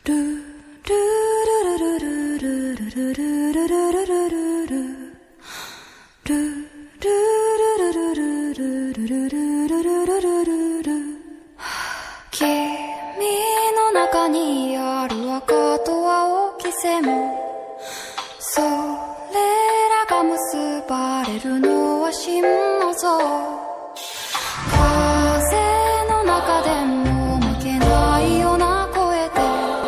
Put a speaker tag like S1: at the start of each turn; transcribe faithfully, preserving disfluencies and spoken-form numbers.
S1: の中にある赤と青き線も、それらが結ばれるのは心の像。風の中でも